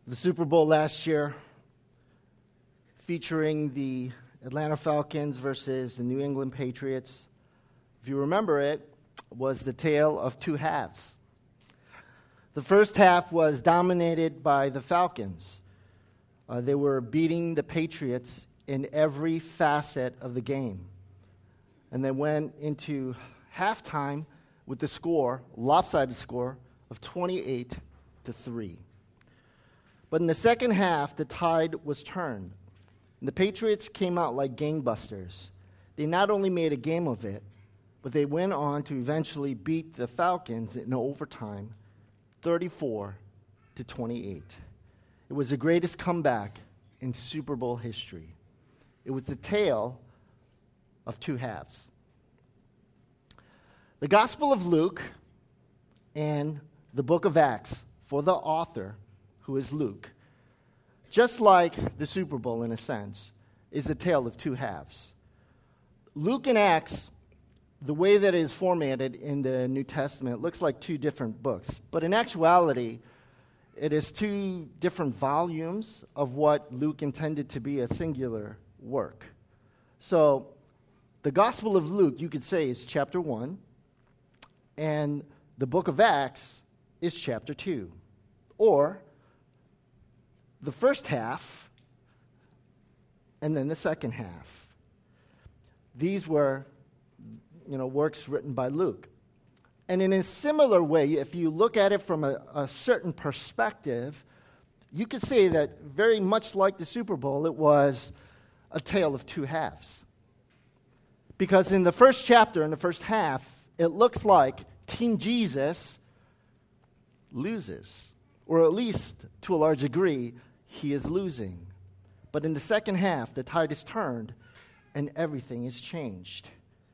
The Super Bowl last year, featuring the Atlanta Falcons versus the New England Patriots. If you remember it, was the tale of two halves. The first half was dominated by the Falcons. They were beating the Patriots in every facet of the game. And they went into halftime with the score, lopsided score, of 28-3. But in the second half, the tide was turned. And the Patriots came out like gangbusters. They not only made a game of it, but they went on to eventually beat the Falcons in overtime, 34-28. It was the greatest comeback in Super Bowl history. It was the tale of two halves. The Gospel of Luke and the book of Acts, for the author, who is Luke, just like the Super Bowl in a sense, is a tale of two halves. Luke and Acts, the way that it is formatted in the New Testament, looks like two different books. But in actuality, it is two different volumes of what Luke intended to be a singular work. So the Gospel of Luke, you could say, is chapter 1, and the book of Acts is chapter 2. Or the first half, and then the second half. These were, works written by Luke. And in a similar way, if you look at it from a certain perspective, you could say that very much like the Super Bowl, it was a tale of two halves. Because in the first chapter, in the first half, it looks like Team Jesus loses. Or at least, to a large degree, he is losing. But in the second half, the tide is turned and everything is changed.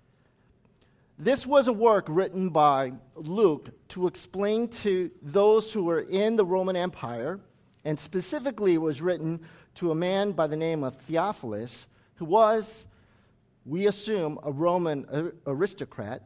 This was a work written by Luke to explain to those who were in the Roman Empire, and specifically it was written to a man by the name of Theophilus, who was, we assume, a Roman aristocrat.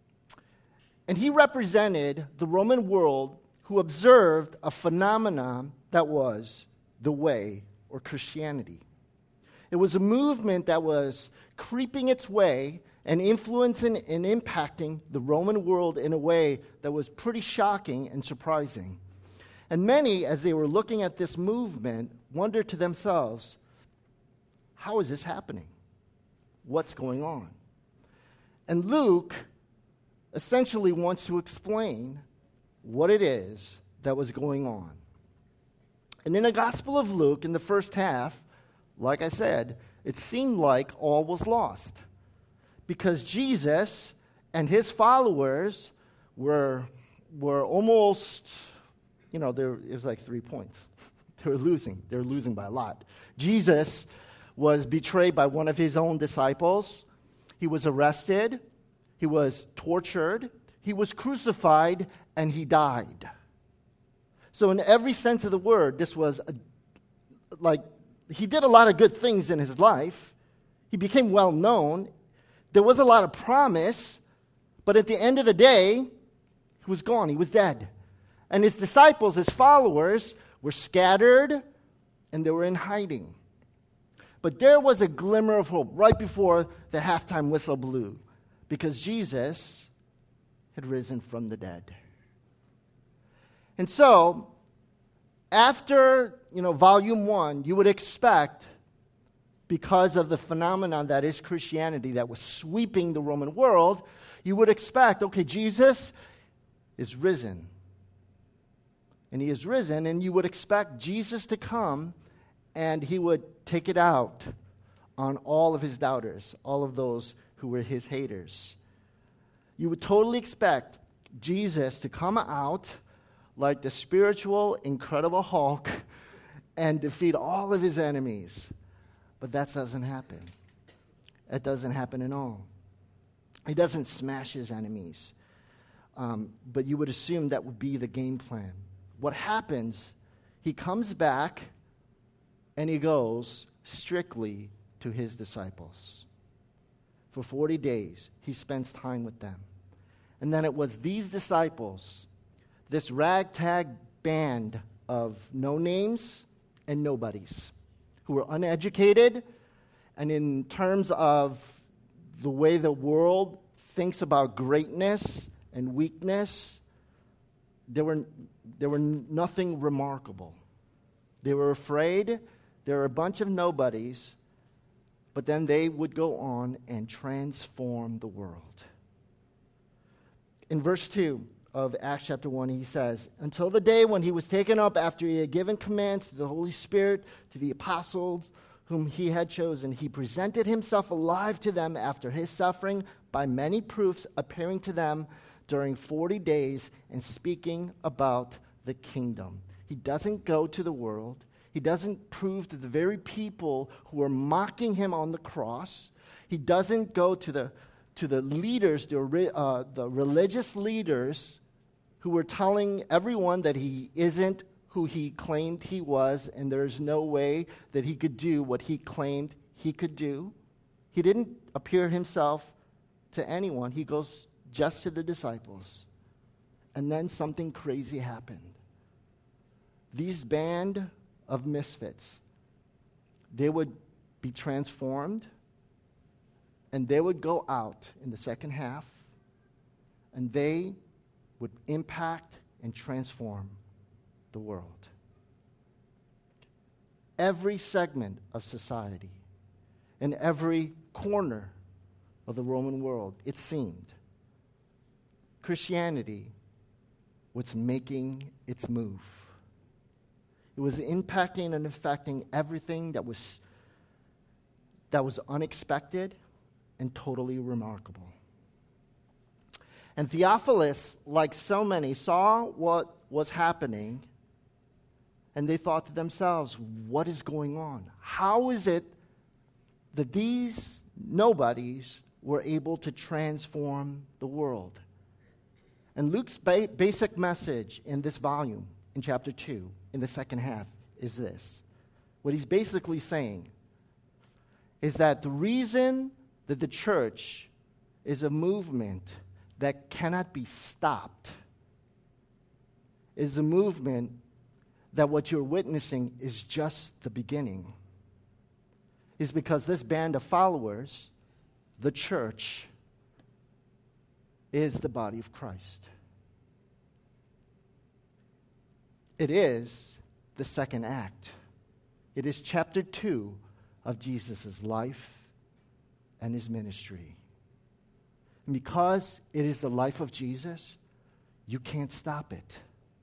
And he represented the Roman world who observed a phenomenon that was the way, or Christianity. It was a movement that was creeping its way and influencing and impacting the Roman world in a way that was pretty shocking and surprising. And many, as they were looking at this movement, wondered to themselves, how is this happening? What's going on? And Luke essentially wants to explain what it is that was going on. And in the Gospel of Luke, in the first half, like I said, it seemed like all was lost. Because Jesus and his followers were almost, it was like 3 points. They were losing. They were losing by a lot. Jesus was betrayed by one of his own disciples. He was arrested. He was tortured. He was crucified, and he died. So in every sense of the word, this was he did a lot of good things in his life. He became well known. There was a lot of promise, but at the end of the day, he was gone. He was dead. And his disciples, his followers, were scattered, and they were in hiding. But there was a glimmer of hope right before the halftime whistle blew, because Jesus had risen from the dead. And so, after, volume 1, you would expect, because of the phenomenon that is Christianity that was sweeping the Roman world, you would expect, okay, Jesus is risen. And he is risen, and you would expect Jesus to come, and he would take it out on all of his doubters, all of those who were his haters. You would totally expect Jesus to come out like the spiritual, incredible Hulk and defeat all of his enemies. But that doesn't happen. It doesn't happen at all. He doesn't smash his enemies. But you would assume that would be the game plan. What happens, he comes back and he goes strictly to his disciples. For 40 days, he spends time with them. And then it was these disciples, this ragtag band of no-names and nobodies who were uneducated, and in terms of the way the world thinks about greatness and weakness, they were nothing remarkable. They were afraid. They were a bunch of nobodies, but then they would go on and transform the world. In verse 2 of Acts chapter 1, he says, until the day when he was taken up after he had given commands to the Holy Spirit, to the apostles whom he had chosen, he presented himself alive to them after his suffering by many proofs, appearing to them during 40 days and speaking about the kingdom. He doesn't go to the world. He doesn't prove to the very people who are mocking him on the cross. He doesn't go to the leaders, the religious leaders who were telling everyone that he isn't who he claimed he was, and there's no way that he could do what he claimed he could do. He didn't appear himself to anyone. He goes just to the disciples. And then something crazy happened. These band of misfits, they would be transformed, and they would go out in the second half, and they would impact and transform the world. Every segment of society, in every corner of the Roman world, it seemed, Christianity was making its move. It was impacting and affecting everything that was unexpected and totally remarkable. And Theophilus, like so many, saw what was happening, and they thought to themselves, what is going on? How is it that these nobodies were able to transform the world? And Luke's basic message in this volume, in chapter 2, in the second half, is this. What he's basically saying is that the reason that the church is a movement that cannot be stopped is a movement that what you're witnessing is just the beginning. Is because this band of followers, the church, is the body of Christ. It is the second act. It is chapter 2 of Jesus' life and his ministry. And because it is the life of Jesus, you can't stop it.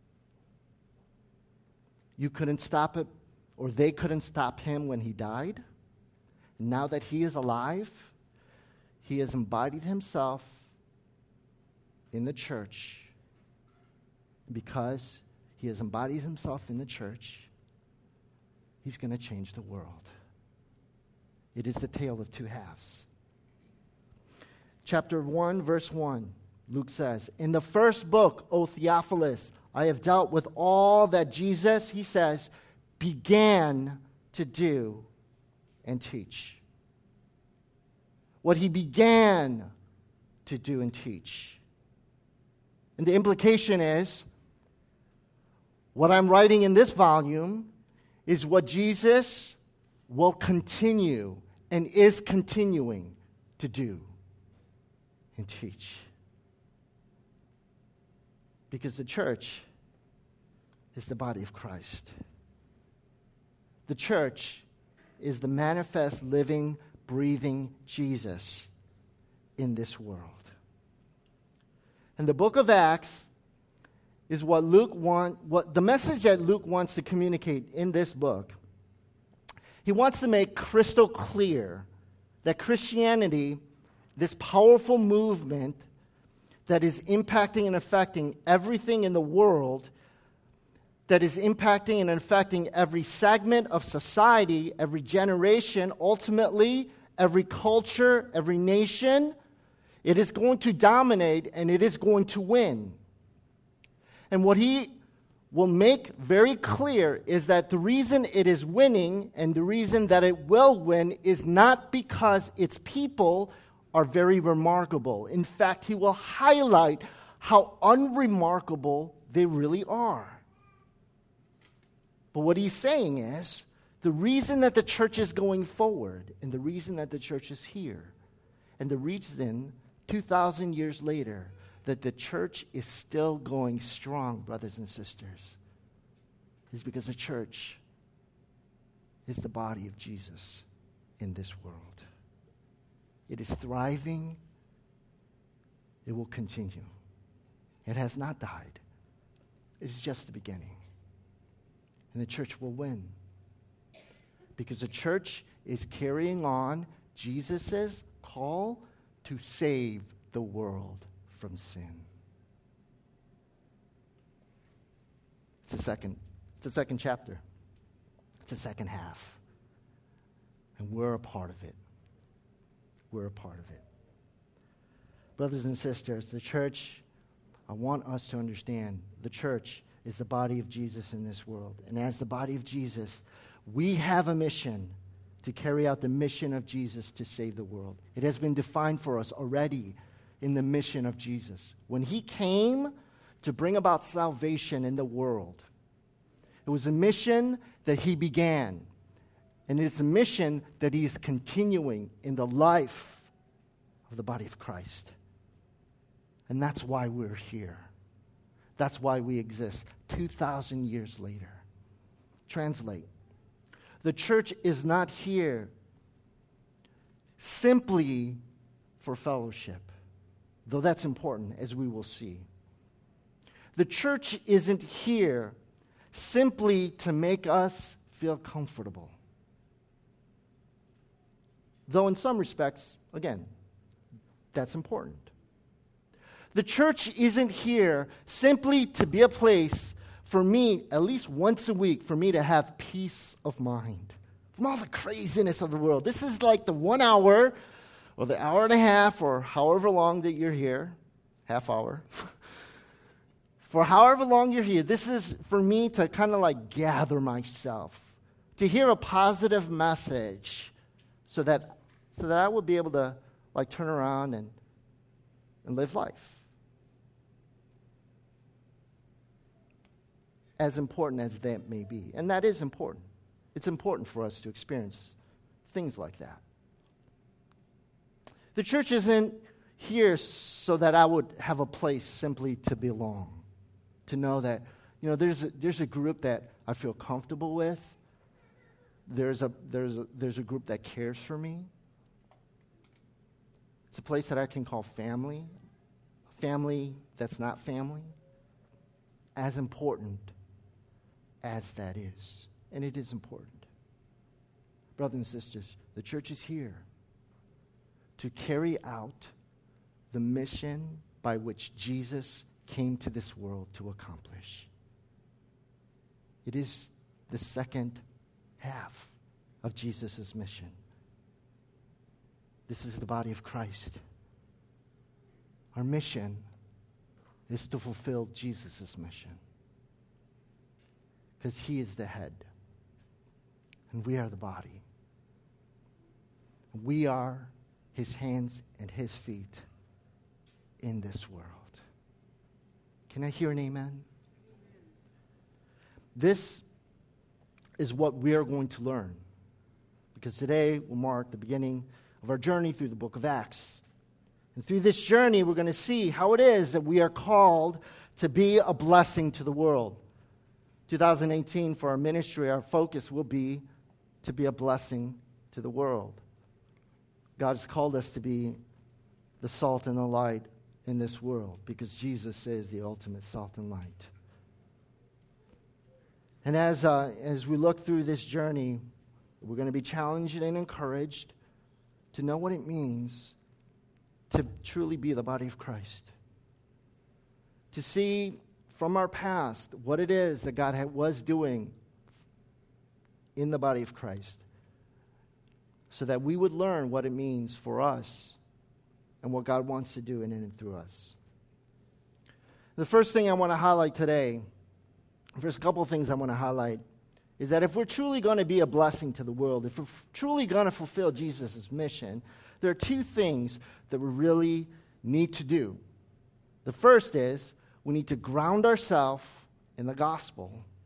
You couldn't stop it, or they couldn't stop him when he died. Now that he is alive, he has embodied himself in the church. Because he has embodied himself in the church, he's going to change the world. It is the tale of two halves. Chapter 1, verse 1, Luke says, in the first book, O Theophilus, I have dealt with all that Jesus, he says, began to do and teach. What he began to do and teach. And the implication is, what I'm writing in this volume is what Jesus will continue and is continuing to do and teach. Because the church is the body of Christ. The church is the manifest, living, breathing Jesus in this world. And the book of Acts is what the message that Luke wants to communicate in this book. He wants to make crystal clear that Christianity, this powerful movement that is impacting and affecting everything in the world, that is impacting and affecting every segment of society, every generation, ultimately, every culture, every nation, it is going to dominate and it is going to win. And what he will make very clear is that the reason it is winning and the reason that it will win is not because its people are very remarkable. In fact, he will highlight how unremarkable they really are. But what he's saying is, the reason that the church is going forward, and the reason that the church is here, and the reason 2,000 years later that the church is still going strong, brothers and sisters, is because the church is the body of Jesus in this world. It is thriving. It will continue. It has not died. It is just the beginning. And the church will win. Because the church is carrying on Jesus' call to save the world from sin. It's a second chapter. It's a second half. And we're a part of it. We're a part of it. Brothers and sisters, the church, I want us to understand, the church is the body of Jesus in this world. And as the body of Jesus, we have a mission to carry out the mission of Jesus to save the world. It has been defined for us already in the mission of Jesus. When he came to bring about salvation in the world, it was a mission that he began. And it's a mission that he is continuing in the life of the body of Christ. And that's why we're here. That's why we exist 2,000 years later. Translate. The church is not here simply for fellowship, though that's important, as we will see. The church isn't here simply to make us feel comfortable. Though in some respects, again, that's important. The church isn't here simply to be a place for me, at least once a week, for me to have peace of mind from all the craziness of the world. This is like the 1 hour or the hour and a half or however long that you're here, half hour. For however long you're here, this is for me to kind of like gather myself, to hear a positive message so that I would be able to like turn around and live life. As important as that may be. And that is important. It's important for us to experience things like that. The church isn't here so that I would have a place simply to belong. To know that, there's a group that I feel comfortable with. There's a group that cares for me. It's a place that I can call family. A family that's not family. As important as that is. And it is important. Brothers and sisters, the church is here to carry out the mission by which Jesus came to this world to accomplish. It is the second half of Jesus' mission. This is the body of Christ. Our mission is to fulfill Jesus' mission. Because he is the head. And we are the body. We are his hands and his feet in this world. Can I hear an amen? This is what we are going to learn. Because today will mark the beginning of our journey through the book of Acts. And through this journey, we're going to see how it is that we are called to be a blessing to the world. 2018, for our ministry, our focus will be to be a blessing to the world. God has called us to be the salt and the light in this world because Jesus is the ultimate salt and light. And as we look through this journey, we're going to be challenged and encouraged to know what it means to truly be the body of Christ. To see from our past what it is that God was doing in the body of Christ, so that we would learn what it means for us and what God wants to do in and through us. The first thing I want to highlight today, the first couple of things I want to highlight, is that if we're truly going to be a blessing to the world, if we're truly going to fulfill Jesus' mission, there are two things that we really need to do. The first is we need to ground ourselves in the gospel.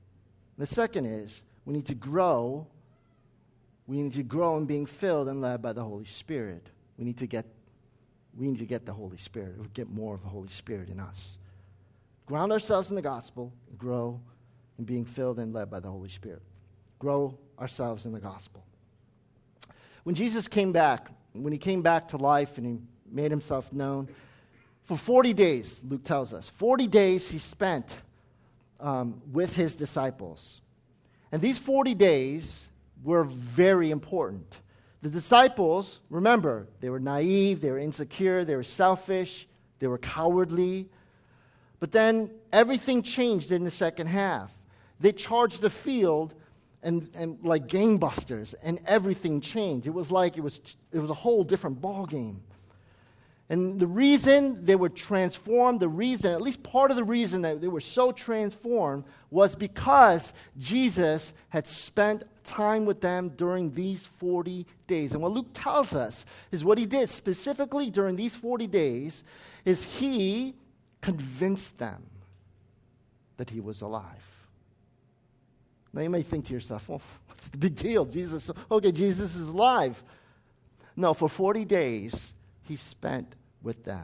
The second is we need to grow. We need to grow in being filled and led by the Holy Spirit. We need to get the Holy Spirit. We get more of the Holy Spirit in us. Ground ourselves in the gospel and grow in being filled and led by the Holy Spirit. Grow ourselves in the gospel. When Jesus came back, when he came back to life and he made himself known, for 40 days, Luke tells us, 40 days he spent with his disciples. And these 40 days were very important. The disciples, remember, they were naive, they were insecure, they were selfish, they were cowardly. But then everything changed in the second half. They charged the field and like gangbusters, and everything changed. It was a whole different ball game. And the reason they were transformed, at least part of the reason that they were so transformed was because Jesus had spent time with them during these 40 days. And what Luke tells us is what he did specifically during these 40 days is he convinced them that he was alive. Now you may think to yourself, well, what's the big deal? Jesus is alive. No, for 40 days he spent with them.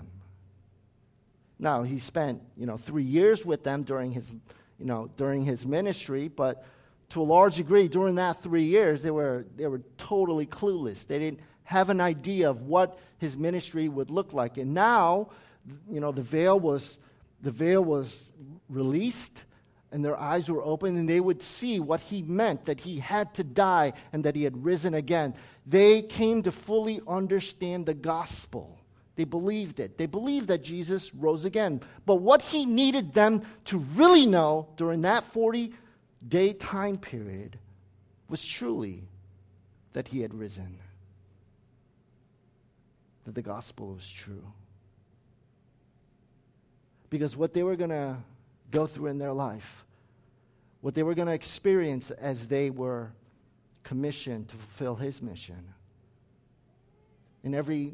Now, he spent, 3 years with them during his ministry, but to a large degree, during that 3 years, they were totally clueless. They didn't have an idea of what his ministry would look like. And now, the veil was released, and their eyes were open, and they would see what he meant, that he had to die and that he had risen again. They came to fully understand the gospel. They believed it. They believed that Jesus rose again. But what he needed them to really know during that 40-day time period was truly that he had risen, that the gospel was true. Because what they were going to go through in their life, what they were going to experience as they were commissioned to fulfill his mission, in every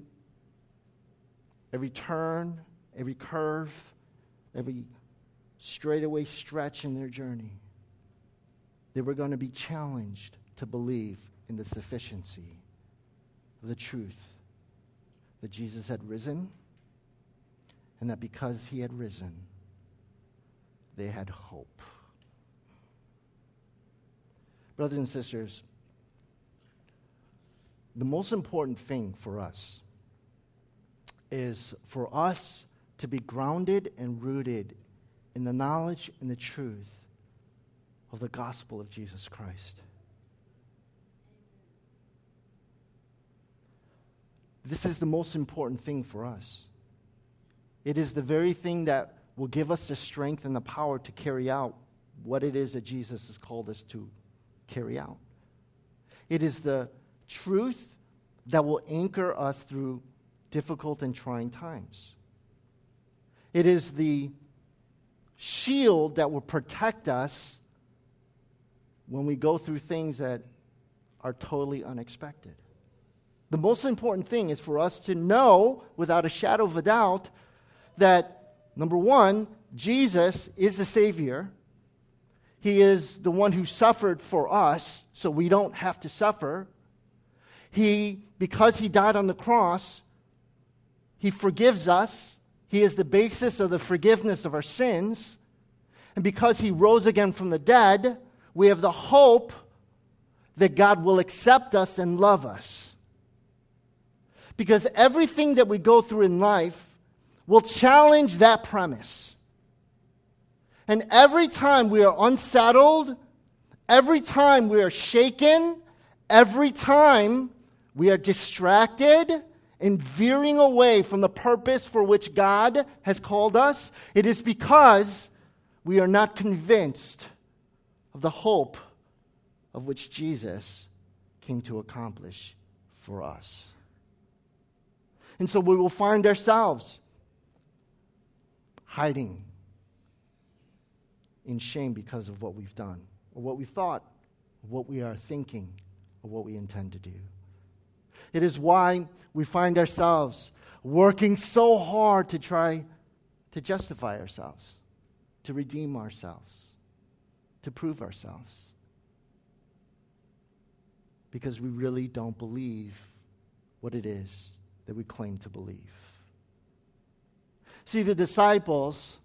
turn, every curve, every straightaway stretch in their journey, they were going to be challenged to believe in the sufficiency of the truth that Jesus had risen, and that because he had risen, they had hope. Brothers and sisters, the most important thing for us is for us to be grounded and rooted in the knowledge and the truth of the gospel of Jesus Christ. This is the most important thing for us. It is the very thing that will give us the strength and the power to carry out what it is that Jesus has called us to carry out. It is the truth that will anchor us through difficult and trying times. It is the shield that will protect us when we go through things that are totally unexpected. The most important thing is for us to know without a shadow of a doubt that, number one, Jesus is the Savior. He is the one who suffered for us, so we don't have to suffer. Because he died on the cross, he forgives us. He is the basis of the forgiveness of our sins. And because he rose again from the dead, we have the hope that God will accept us and love us. Because everything that we go through in life will challenge that premise. And every time we are unsettled, every time we are shaken, every time we are distracted and veering away from the purpose for which God has called us, it is because we are not convinced of the hope of which Jesus came to accomplish for us. And so we will find ourselves hiding in shame because of what we've done, or what we thought, or what we are thinking, or what we intend to do. It is why we find ourselves working so hard to try to justify ourselves, to redeem ourselves. to prove ourselves. Because we really don't believe what it is that we claim to believe. See, the disciples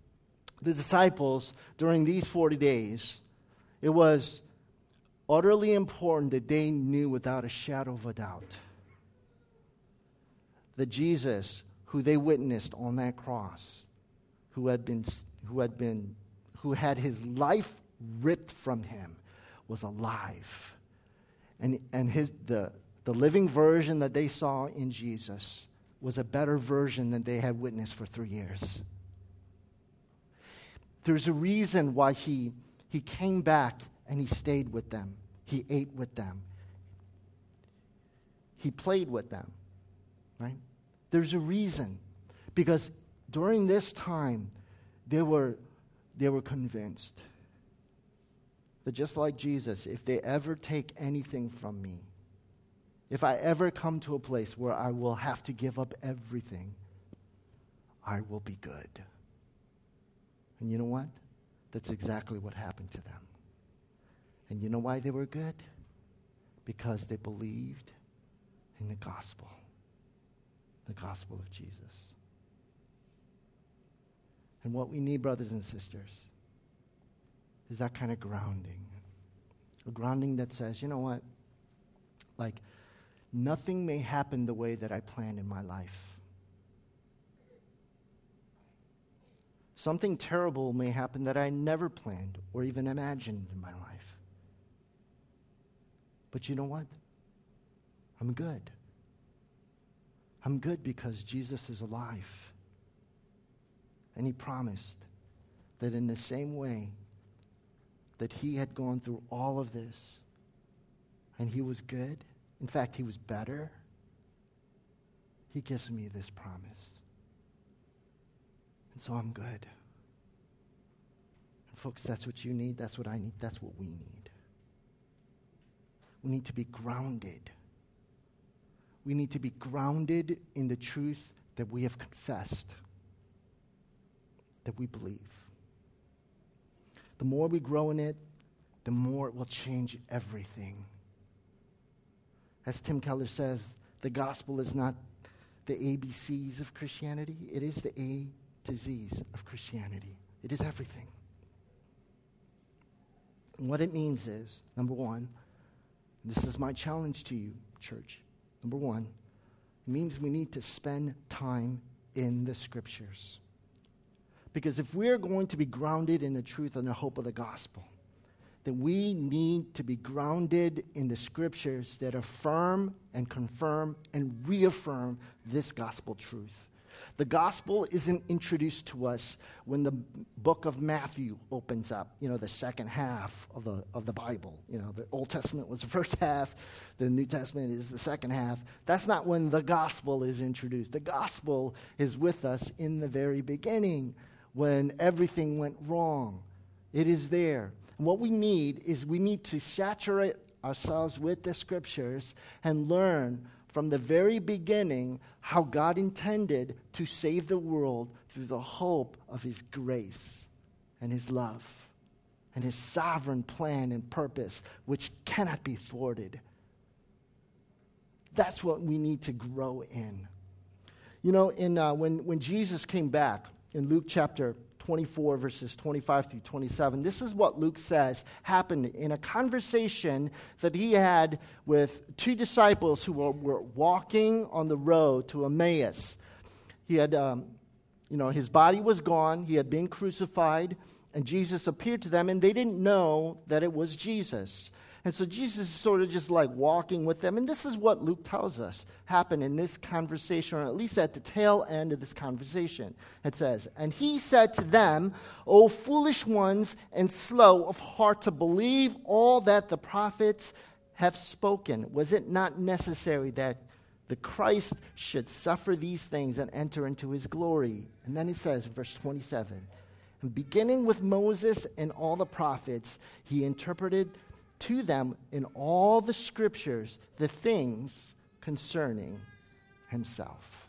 during these 40 days, it was utterly important that they knew without a shadow of a doubt that Jesus, who they witnessed on that cross, who had his life ripped from him, was alive. And the living version that they saw in Jesus was a better version than they had witnessed for 3 years. There's a reason why he came back and he stayed with them. He ate with them. He played with them, right? There's a reason. Because during this time, they were convinced that just like Jesus, if they ever take anything from me, if I ever come to a place where I will have to give up everything, I will be good. And you know what? That's exactly what happened to them. And you know why they were good? Because they believed in the gospel of Jesus. And what we need, brothers and sisters, is that kind of grounding. A grounding that says, you know what? Like, nothing may happen the way that I planned in my life. Something terrible may happen that I never planned or even imagined in my life. But you know what? I'm good. I'm good because Jesus is alive. And he promised that in the same way that he had gone through all of this and he was good, in fact, he was better, he gives me this promise. And so I'm good. And folks, that's what you need. That's what I need. That's what we need. We need to be grounded. We need to be grounded in the truth that we have confessed, that we believe. The more we grow in it, the more it will change everything. As Tim Keller says, the gospel is not the ABCs of Christianity. It is the A to Z's of Christianity. It is everything. And what it means is, number one, this is my challenge to you, church. Number one, it means we need to spend time in the Scriptures. Because if we're going to be grounded in the truth and the hope of the gospel, then we need to be grounded in the Scriptures that affirm and confirm and reaffirm this gospel truth. The gospel isn't introduced to us when the book of Matthew opens up, the second half of the Bible. The Old Testament was the first half, the New Testament is the second half. That's not when the gospel is introduced. The gospel is with us in the very beginning when everything went wrong. It is there. And what we need is we need to saturate ourselves with the Scriptures and learn from the very beginning how God intended to save the world through the hope of his grace and his love and his sovereign plan and purpose, which cannot be thwarted. That's what we need to grow in. When Jesus came back in Luke chapter 24, verses 25 through 27. This is what Luke says happened in a conversation that he had with two disciples who were walking on the road to Emmaus. He had, his body was gone. He had been crucified, and Jesus appeared to them, and they didn't know that it was Jesus. And so Jesus is sort of just like walking with them. And this is what Luke tells us happened in this conversation, or at least at the tail end of this conversation. It says, "And he said to them, O foolish ones and slow of heart to believe all that the prophets have spoken. Was it not necessary that the Christ should suffer these things and enter into his glory?" And then it says, verse 27, "And beginning with Moses and all the prophets, he interpreted to them in all the Scriptures the things concerning himself."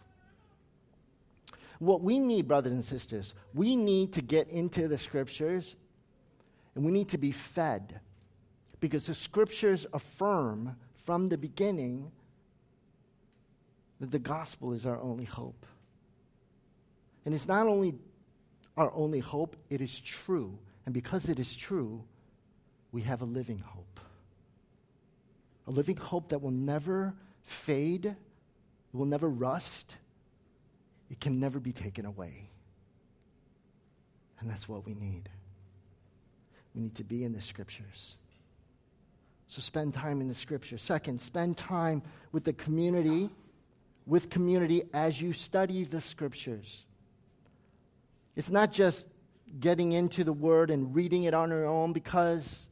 What we need, brothers and sisters, we need to get into the Scriptures, And we need to be fed, because the Scriptures affirm from the beginning that the gospel is our only hope. And it's not only our only hope, it is true. And because it is true, we have a living hope. A living hope that will never fade, it will never rust, it can never be taken away. And that's what we need. We need to be in the Scriptures. So spend time in the Scriptures. Second, spend time with the community, as you study the Scriptures. It's not just getting into the Word and reading it on our own, because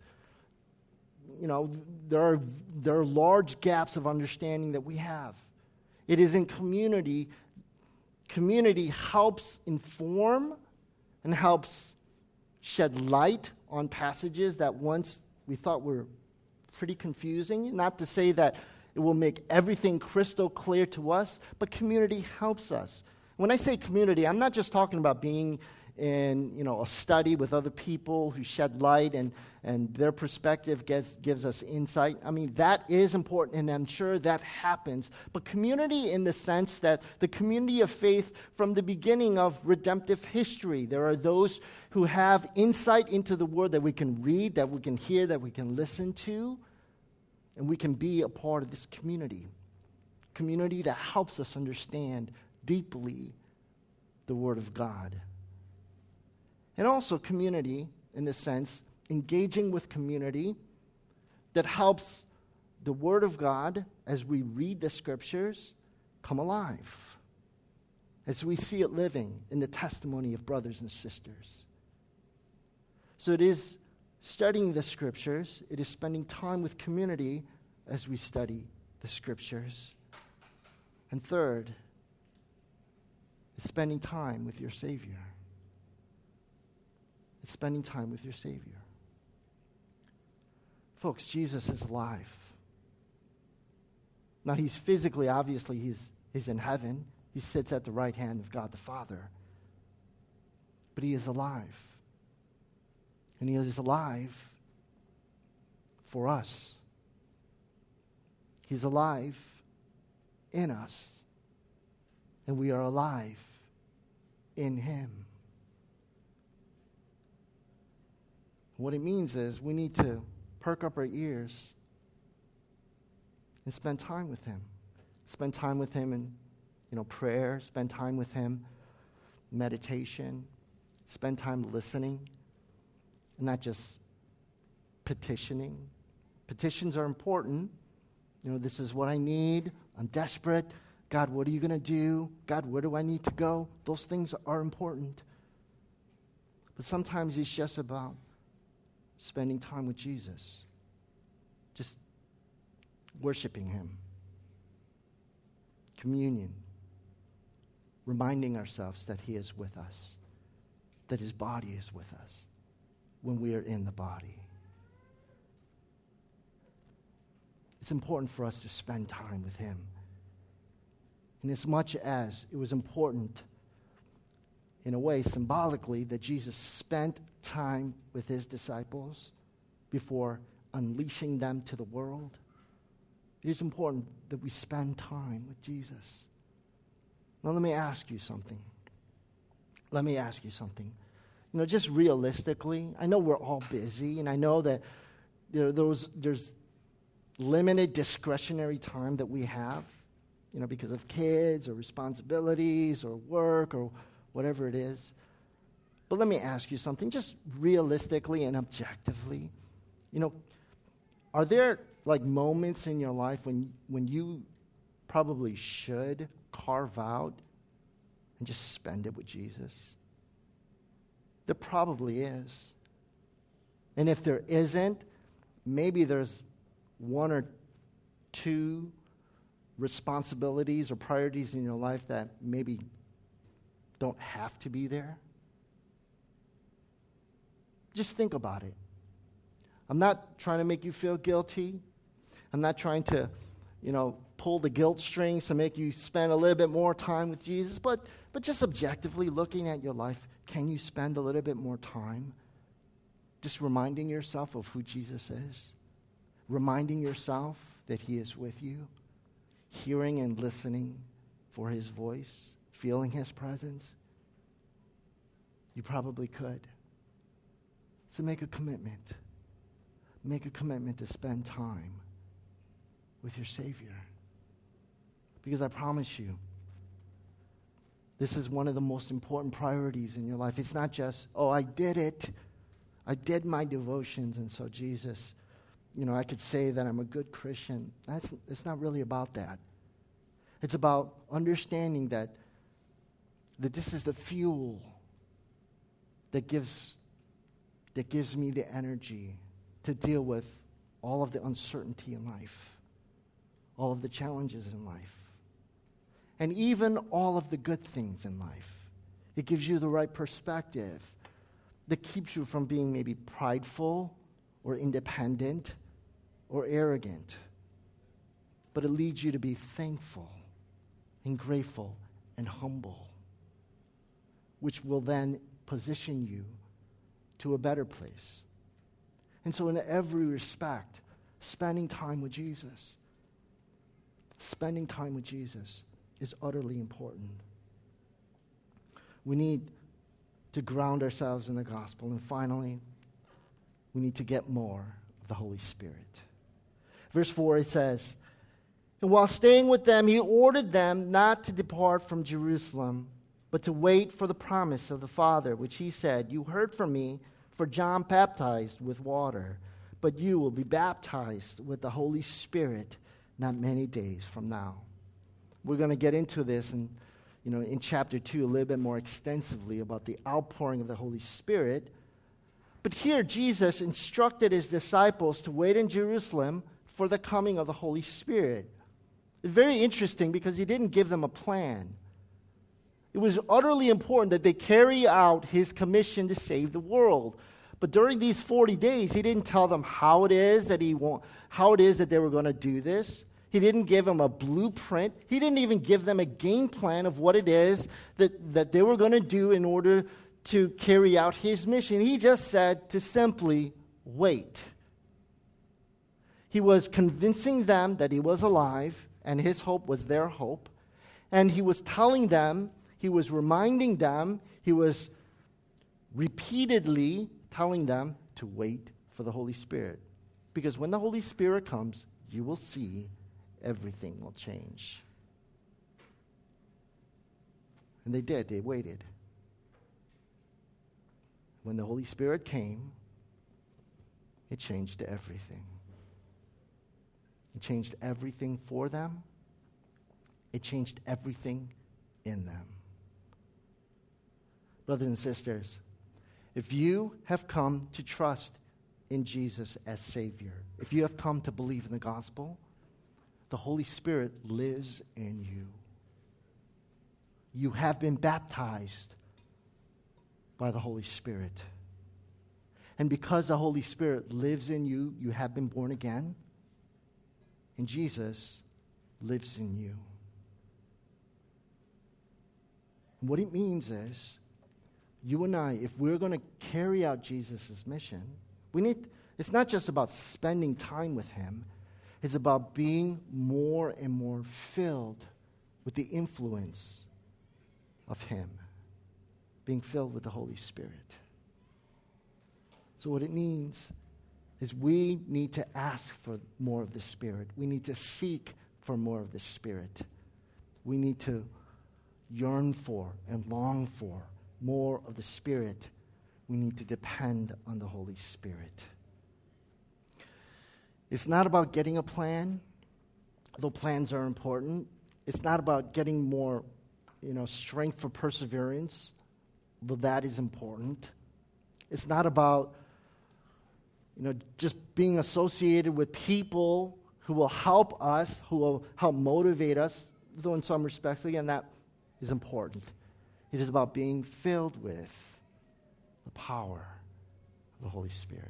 there are large gaps of understanding that we have. It is in community. Community helps inform and helps shed light on passages that once we thought were pretty confusing. Not to say that it will make everything crystal clear to us, but community helps us. When I say community, I'm not just talking about being in a study with other people who shed light and their perspective gives us insight. I mean, that is important, and I'm sure that happens. But community in the sense that the community of faith from the beginning of redemptive history, there are those who have insight into the Word that we can read, that we can hear, that we can listen to, and we can be a part of this community. Community that helps us understand deeply the Word of God. And also community, in the sense, engaging with community that helps the Word of God, as we read the Scriptures, come alive, as we see it living in the testimony of brothers and sisters. So it is studying the Scriptures, it is spending time with community as we study the Scriptures. And third, is spending time with your Savior. It's spending time with your Savior. Folks, Jesus is alive. Now, he's physically, obviously, he's in heaven. He sits at the right hand of God the Father. But he is alive. And he is alive for us. He's alive in us. And we are alive in him. What it means is we need to perk up our ears and spend time with him. Spend time with him in prayer. Spend time with him in meditation. Spend time listening and not just petitioning. Petitions are important. This is what I need. I'm desperate. God, what are you going to do? God, where do I need to go? Those things are important. But sometimes it's just about spending time with Jesus. Just worshiping him. Communion. Reminding ourselves that he is with us. That his body is with us when we are in the body. It's important for us to spend time with him. And as much as it was important, in a way, symbolically, that Jesus spent time with his disciples before unleashing them to the world, it is important that we spend time with Jesus. Now, let me ask you something. Just realistically, I know we're all busy, and I know that there's limited discretionary time that we have, because of kids or responsibilities or work or whatever it is. But let me ask you something, just realistically and objectively. Are there moments in your life when you probably should carve out and just spend it with Jesus? There probably is. And if there isn't, maybe there's one or two responsibilities or priorities in your life that maybe don't have to be there. Just think about it. I'm not trying to make you feel guilty. I'm not trying to, pull the guilt strings to make you spend a little bit more time with Jesus, but just objectively looking at your life, can you spend a little bit more time Just reminding yourself of who Jesus is, reminding yourself that he is with you, hearing and listening for his voice, feeling his presence. You probably could. So make a commitment. Make a commitment to spend time with your Savior. Because I promise you, this is one of the most important priorities in your life. It's not just, oh, I did it. I did my devotions, and so Jesus, I could say that I'm a good Christian. It's not really about that. It's about understanding that this is the fuel that gives me the energy to deal with all of the uncertainty in life, all of the challenges in life, and even all of the good things in life. It gives you the right perspective that keeps you from being maybe prideful or independent or arrogant. But it leads you to be thankful and grateful and humble, which will then position you to a better place. And so in every respect, spending time with Jesus is utterly important. We need to ground ourselves in the gospel. And finally, we need to get more of the Holy Spirit. Verse 4, it says, "And while staying with them, he ordered them not to depart from Jerusalem, but to wait for the promise of the Father, which he said, 'You heard from me, for John baptized with water, but you will be baptized with the Holy Spirit not many days from now.'" We're going to get into this in chapter 2 a little bit more extensively about the outpouring of the Holy Spirit. But here Jesus instructed his disciples to wait in Jerusalem for the coming of the Holy Spirit. It's very interesting because he didn't give them a plan. It was utterly important that they carry out his commission to save the world. But during these 40 days, he didn't tell them how it is that they were going to do this. He didn't give them a blueprint. He didn't even give them a game plan of what it is that they were going to do in order to carry out his mission. He just said to simply wait. He was convincing them that he was alive, and his hope was their hope. And he was telling them, he was reminding them, he was repeatedly telling them to wait for the Holy Spirit. Because when the Holy Spirit comes, you will see everything will change. And they did. They waited. When the Holy Spirit came, it changed everything. It changed everything for them. It changed everything in them. Brothers and sisters, if you have come to trust in Jesus as Savior, if you have come to believe in the gospel, the Holy Spirit lives in you. You have been baptized by the Holy Spirit. And because the Holy Spirit lives in you, you have been born again, and Jesus lives in you. What it means is, you and I, if we're going to carry out Jesus' mission, it's not just about spending time with him. It's about being more and more filled with the influence of him, being filled with the Holy Spirit. So what it means is we need to ask for more of the Spirit. We need to seek for more of the Spirit. We need to yearn for and long for more of the Spirit. We need to depend on the Holy Spirit. It's not about getting a plan, though plans are important. It's not about getting more, strength for perseverance, though that is important. It's not about, just being associated with people who will help us, who will help motivate us, though in some respects, again, that is important. It is about being filled with the power of the Holy Spirit.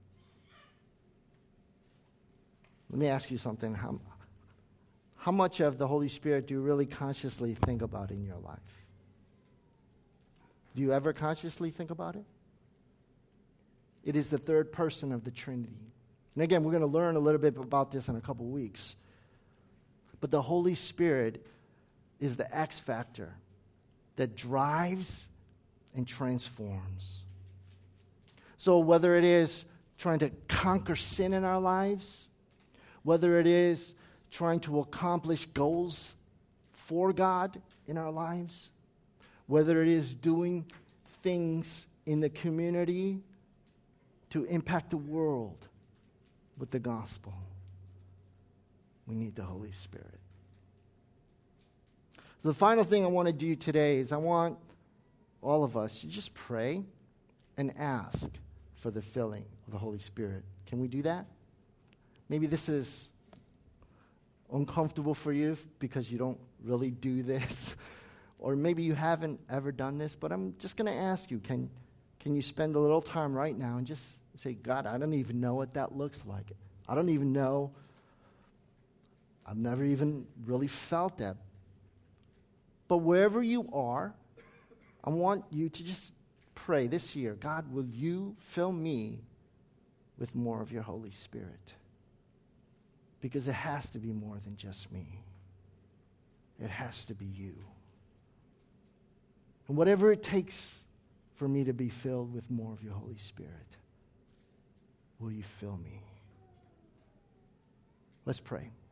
Let me ask you something. How much of the Holy Spirit do you really consciously think about in your life? Do you ever consciously think about it? It is the third person of the Trinity. And again, we're going to learn a little bit about this in a couple weeks. But the Holy Spirit is the X factor that drives and transforms. So whether it is trying to conquer sin in our lives, whether it is trying to accomplish goals for God in our lives, whether it is doing things in the community to impact the world with the gospel, we need the Holy Spirit. So the final thing I want to do today is I want all of us to just pray and ask for the filling of the Holy Spirit. Can we do that? Maybe this is uncomfortable for you because you don't really do this. Or maybe you haven't ever done this, but I'm just going to ask you, can you spend a little time right now and just say, God, I don't even know what that looks like. I don't even know. I've never even really felt that. But wherever you are, I want you to just pray this year, God, will you fill me with more of your Holy Spirit? Because it has to be more than just me. It has to be you. And whatever it takes for me to be filled with more of your Holy Spirit, will you fill me? Let's pray.